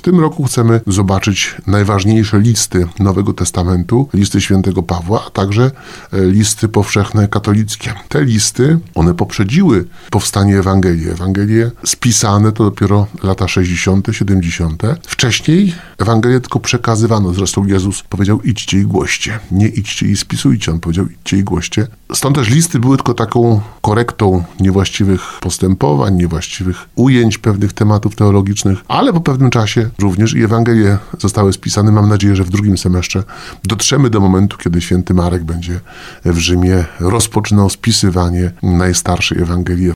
tym roku chcemy zobaczyć najważniejsze listy Nowego Testamentu, listy świętego Pawła, a także listy powszechne katolickie. Te listy, one poprzedziły powstanie Ewangelii. Ewangelie spisane to dopiero lata 60., 70. Wcześniej Ewangelię tylko przekazywano. Zresztą Jezus powiedział: idźcie i głoście. Nie idźcie i spisujcie. On powiedział: idźcie i głoście. Stąd też listy były tylko taką korektą niewłaściwych postępowań, niewłaściwych ujęć pewnych tematów teologicznych, ale po pewnym czasie również i Ewangelie zostały spisane. Mam nadzieję, że w drugim semestrze dotrzemy do momentu, kiedy święty Marek będzie w Rzymie rozpoczynał spisywanie najstarszej Ewangelii